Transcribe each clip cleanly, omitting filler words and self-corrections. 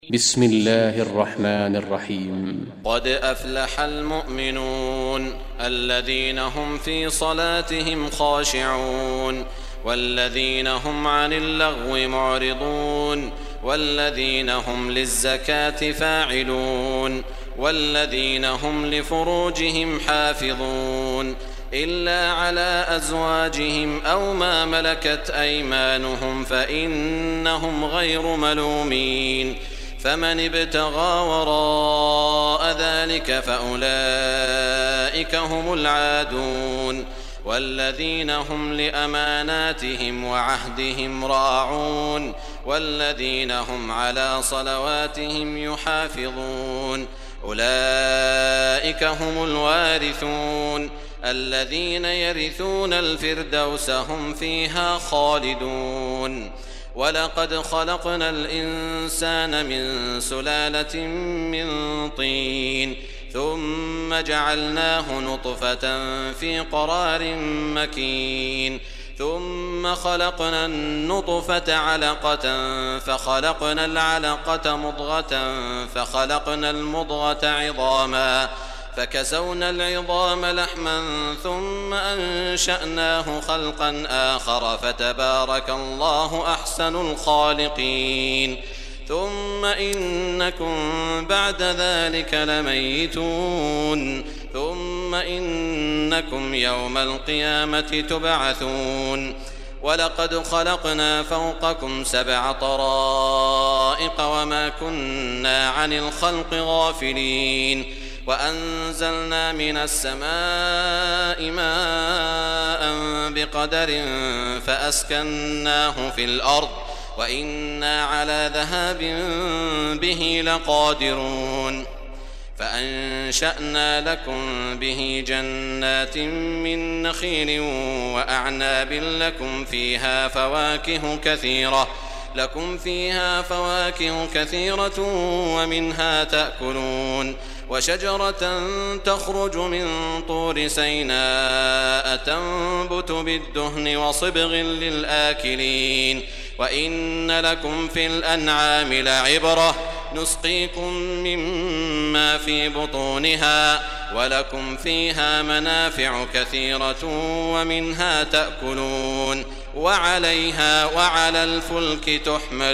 بسم الله الرحمن الرحيم. قد أفلح المؤمنون الذين هم في صلاتهم خاشعون والذين هم عن اللغو معرضون والذين هم للزكاة فاعلون والذين هم لفروجهم حافظون إلا على أزواجهم أو ما ملكت أيمانهم فإنهم غير ملومين، فمن ابتغى وراء ذلك فأولئك هم العادون. والذين هم لأماناتهم وعهدهم راعون والذين هم على صلواتهم يحافظون أولئك هم الوارثون الذين يرثون الفردوس هم فيها خالدون. ولقد خلقنا الإنسان من سلالة من طين ثم جعلناه نطفة في قرار مكين ثم خلقنا النطفة علقة فخلقنا العلقة مضغة فخلقنا المضغة عظاما فكسونا العظام لحما ثم أنشأناه خلقا آخر فتبارك الله أحسن الخالقين. ثم إنكم بعد ذلك لميتون ثم إنكم يوم القيامة تبعثون. ولقد خلقنا فوقكم 7 طرائق وما كنا عن الخلق غافلين وأنزلنا من السماء ماء بقدر فأسكناه في الأرض وإنا على ذهاب به لقادرون. فأنشأنا لكم به جنات من نخيل وأعناب لكم فيها فواكه كثيرة ومنها تأكلون. وشجرة تخرج من طور سيناء تنبت بالدهن وصبغ للآكلين. وإن لكم في الأنعام لعبرة نسقيكم مما في بطونها ولكم فيها منافع كثيرة ومنها تأكلون وعليها وعلى الفلك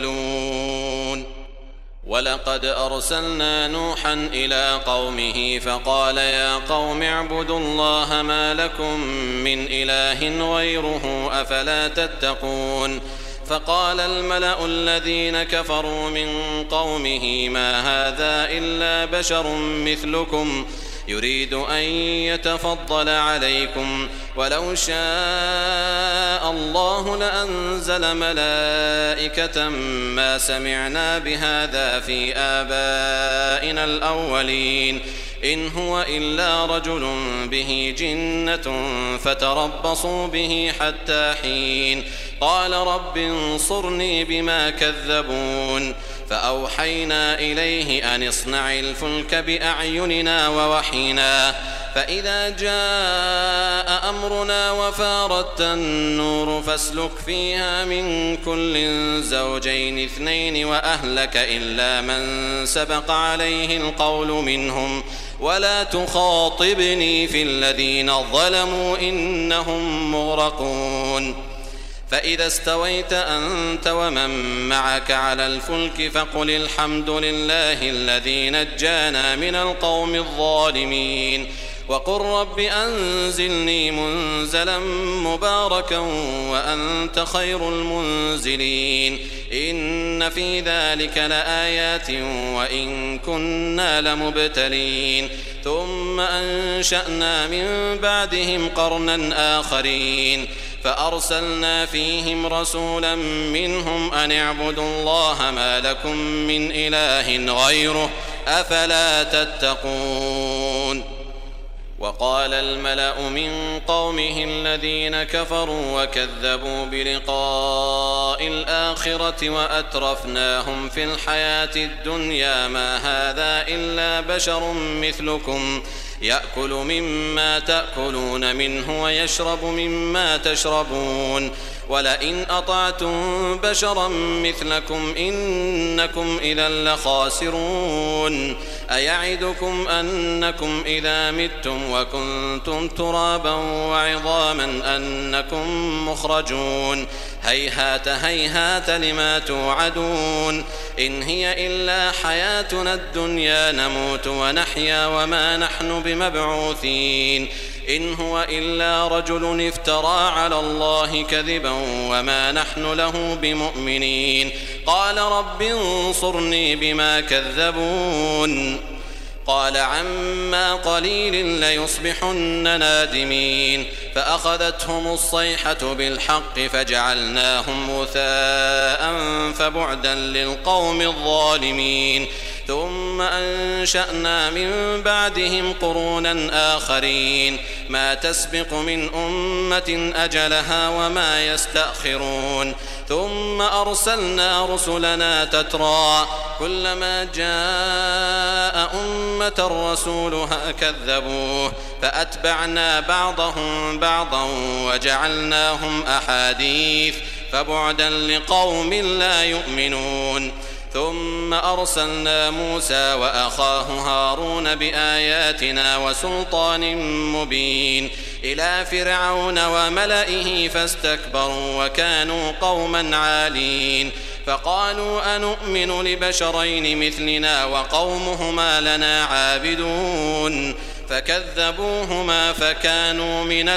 تحملون. ولقد أرسلنا نوحا إلى قومه فقال يا قوم اعبدوا الله ما لكم من إله غيره أفلا تتقون. فقال الملأ الذين كفروا من قومه ما هذا إلا بشر مثلكم يريد أن يتفضل عليكم ولو شاء الله لأنزل ملائكة ما سمعنا بهذا في آبائنا الأولين إن هو إلا رجل به جنة فتربصوا به حتى حين. قال رب انصرني بما كذبون. فأوحينا إليه أن اصنع الفلك بأعيننا ووحينا فإذا جاء أمرنا وفارت النور فاسلك فيها من كل زوجين 2 وأهلك إلا من سبق عليه القول منهم ولا تخاطبني في الذين ظلموا إنهم مغرقون. فإذا استويت أنت ومن معك على الفلك فقل الحمد لله الذي نجانا من القوم الظالمين وقل رب أنزلني منزلا مباركا وأنت خير المنزلين. إن في ذلك لآيات وإن كنا لمبتلين. ثم أنشأنا من بعدهم قرنا آخرين فأرسلنا فيهم رسولا منهم أن اعبدوا الله ما لكم من إله غيره أفلا تتقون. وقال الملأ من قومه الذين كفروا وكذبوا بلقاء الآخرة وأترفناهم في الحياة الدنيا ما هذا إلا بشر مثلكم يأكل مما تأكلون منه ويشرب مما تشربون ولئن أطعتم بشرا مثلكم إنكم إذا لخاسرون أيعدكم أنكم إذا متم وكنتم ترابا وعظاما أنكم مخرجون هيهات هيهات لما توعدون إن هي إلا حياتنا الدنيا نموت ونحيا وما نحن بمبعوثين إن هو إلا رجل افترى على الله كذبا وما نحن له بمؤمنين قال رب انصرني بما كذبون قال عما قليل ليصبحن نادمين فأخذتهم الصيحة بالحق فجعلناهم غثاء فبعدا للقوم الظالمين ثم أنشأنا من بعدهم قرونا آخرين ما تسبق من أمة أجلها وما يستأخرون ثم أرسلنا رسلنا تترى كلما جاء أمة رسولها كذبوه فأتبعنا بعضهم بعضا وجعلناهم أحاديث فبعدا لقوم لا يؤمنون ثم أرسلنا موسى وأخاه هارون بآياتنا وسلطان مبين إلى فرعون وملئه فاستكبروا وكانوا قوما عالين فقالوا أنؤمن لبشرين مثلنا وقومهما لنا عابدون فكذبوهما فكانوا من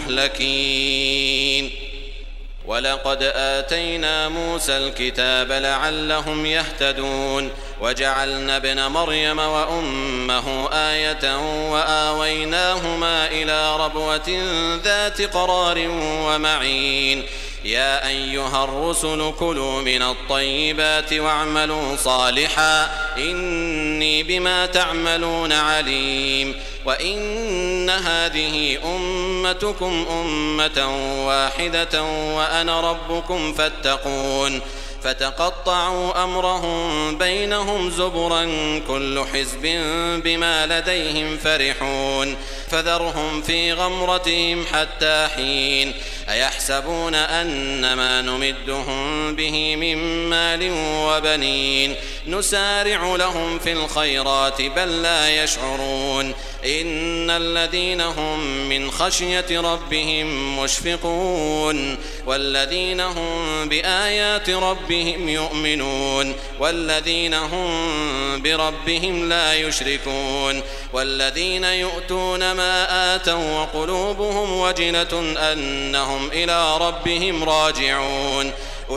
المهلكين ولقد آتينا موسى الكتاب لعلهم يهتدون وجعلنا ابن مريم وأمه آية وآويناهما إلى ربوة ذات قرار ومعين يا أيها الرسل كلوا من الطيبات واعملوا صالحا إني بما تعملون عليم وإن هذه أمتكم أمة واحدة وأنا ربكم فاتقون فتقطعوا أمرهم بينهم زبرا كل حزب بما لديهم فرحون فذرهم في غمرتهم حتى حين أيحسبون أن ما نمدهم به من مال وبنين نسارع لهم في الخيرات بل لا يشعرون إن الذين هم من خشية ربهم مشفقون والذين هم بآيات ربهم يؤمنون والذين هم بربهم لا يشركون والذين يؤتون ما آتوا وقلوبهم وجلة أنهم إلى ربهم راجعون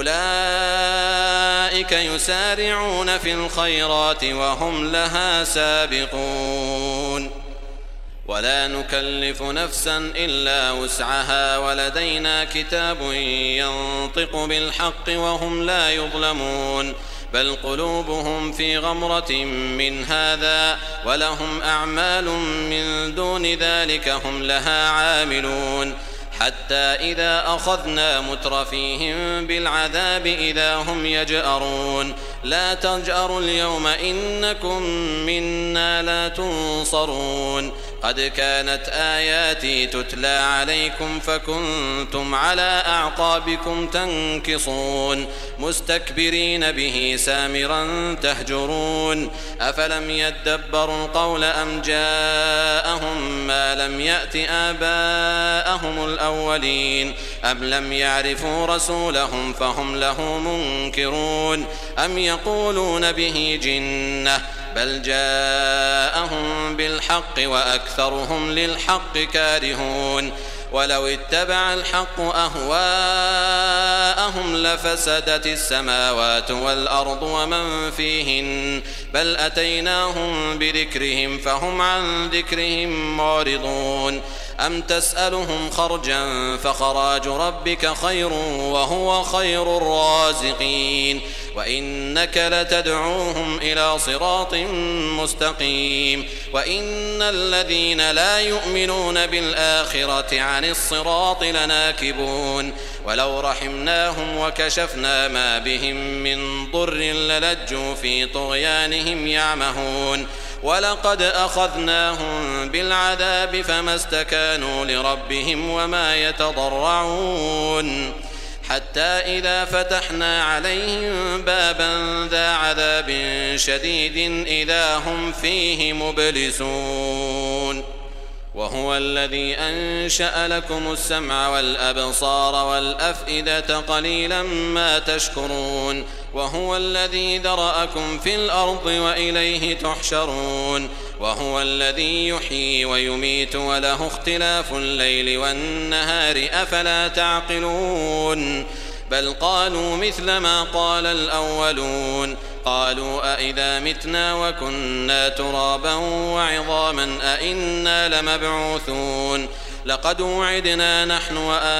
أولئك يسارعون في الخيرات وهم لها سابقون ولا نكلف نفسا إلا وسعها ولدينا كتاب ينطق بالحق وهم لا يظلمون بل قلوبهم في غمرة من هذا ولهم أعمال من دون ذلك هم لها عاملون حتى إذا أخذنا مترفيهم بالعذاب إذا هم يجأرون لا تجأروا اليوم إنكم منا لا تنصرون قد كانت آياتي تتلى عليكم فكنتم على أعقابكم تنكصون مستكبرين به سامرا تهجرون أفلم يدبروا القول أم جاءهم ما لم يأت آباءهم الأولين أم لم يعرفوا رسولهم فهم له منكرون أم يقولون به جنة بل جاءهم بالحق وأكثرهم للحق كارهون ولو اتبع الحق أهواءهم لفسدت السماوات والأرض ومن فيهن بل أتيناهم بذكرهم فهم عن ذكرهم معرضون أم تسألهم خرجا فخراج ربك خير وهو خير الرازقين وإنك لتدعوهم إلى صراط مستقيم وإن الذين لا يؤمنون بالآخرة عن الصراط لناكبون ولو رحمناهم وكشفنا ما بهم من ضر للجوا في طغيانهم يعمهون ولقد أخذناهم بالعذاب فما استكانوا لربهم وما يتضرعون حتى إذا فتحنا عليهم بابا ذا عذاب شديد إذا هم فيه مبلسون وهو الذي أنشأ لكم السمع والأبصار والأفئدة قليلا ما تشكرون وهو الذي ذرأكم في الأرض وإليه تحشرون وهو الذي يحيي ويميت وله اختلاف الليل والنهار أفلا تعقلون بل قالوا مثل ما قال الأولون قالوا أئذا متنا وكنا ترابا وعظاما أئنا لمبعوثون لقد وعدنا نحن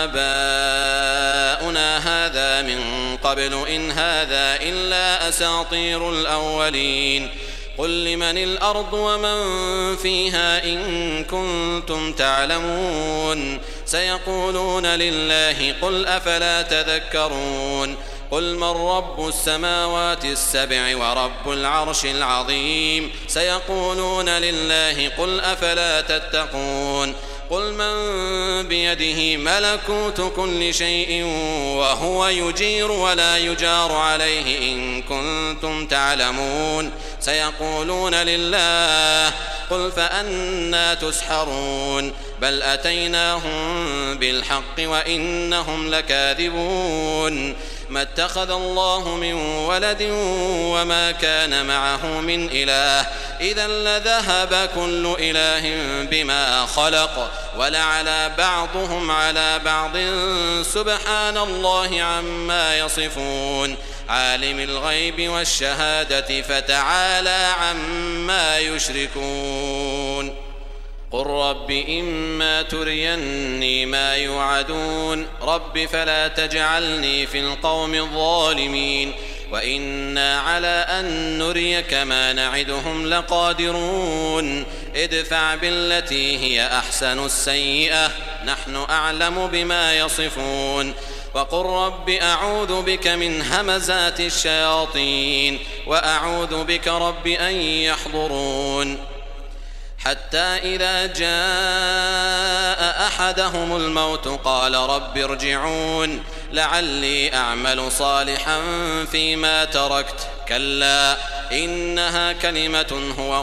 وآباؤنا هذا من قبل إن هذا إلا أساطير الأولين قل لمن الأرض ومن فيها إن كنتم تعلمون سيقولون لله قل أفلا تذكرون قل من رب السماوات السبع ورب العرش العظيم سيقولون لله قل أفلا تتقون قل من بيده ملكوت كل شيء وهو يجير ولا يجار عليه إن كنتم تعلمون سيقولون لله قل فأنى تسحرون بل أتيناهم بالحق وإنهم لكاذبون ما اتخذ الله من ولد وما كان معه من إله إذا لذهب كل إله بما خلق ولعلى بعضهم على بعض سبحان الله عما يصفون عالم الغيب والشهادة فتعالى عما يشركون قل رب إما تريني ما يوعدون رب فلا تجعلني في القوم الظالمين وإنا على أن نريك ما نعدهم لقادرون ادفع بالتي هي أحسن السيئة نحن أعلم بما يصفون وقل رب أعوذ بك من همزات الشياطين وأعوذ بك رب أن يحضرون حتى إذا جاء أحدهم الموت قال رب ارجعون لعلي أعمل صالحا فيما تركت كلا إنها كلمة هو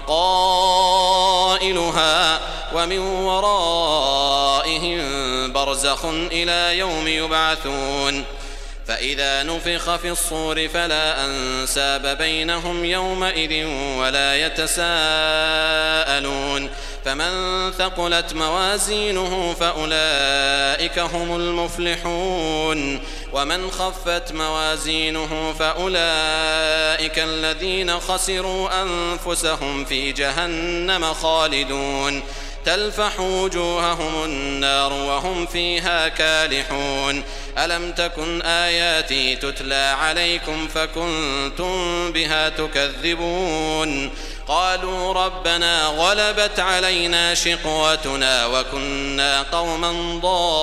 قائلها ومن ورائهم برزخ إلى يوم يبعثون فإذا نفخ في الصور فلا أنساب بينهم يومئذ ولا يتساءلون فمن ثقلت موازينه فأولئك هم المفلحون ومن خفت موازينه فأولئك الذين خسروا أنفسهم في جهنم خالدون تلفح وجوههم النار وهم فيها كالحون ألم تكن آياتي تتلى عليكم فكنتم بها تكذبون قالوا ربنا غلبت علينا شقوتنا وكنا قوما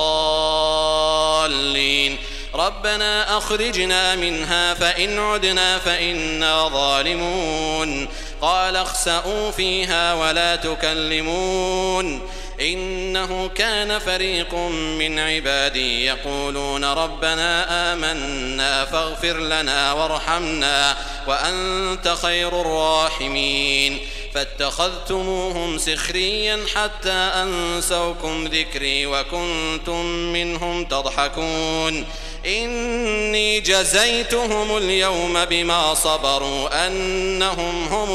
ضالين ربنا أخرجنا منها فإن عدنا فإنا ظالمون قال اخسئوا فيها ولا تكلمون إنه كان فريق من عبادي يقولون ربنا آمنا فاغفر لنا وارحمنا وأنت خير الراحمين فاتخذتموهم سخريا حتى أنسوكم ذكري وكنتم منهم تضحكون إني جزيتهم اليوم بما صبروا أنهم هم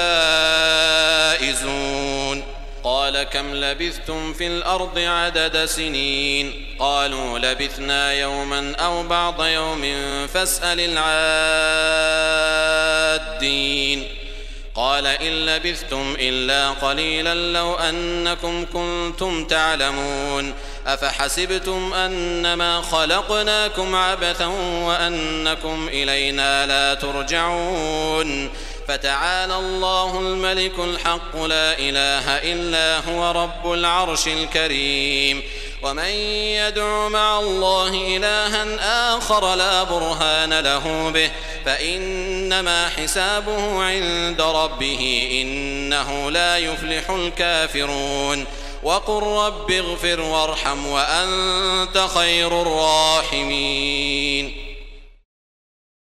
الفائزون قال كم لبثتم في الأرض عدد سنين قالوا لبثنا يوما أو بعض يوم فاسأل العادين قال إن لبثتم إلا قليلا لو أنكم كنتم تعلمون أفحسبتم أنما خلقناكم عبثا وأنكم إلينا لا ترجعون فتعالى الله الملك الحق لا إله إلا هو رب العرش الكريم ومن يدع مع الله إلها آخر لا برهان له به فإنما حسابه عند ربه إنه لا يفلح الكافرون وقل رب اغفر وارحم وأنت خير الراحمين.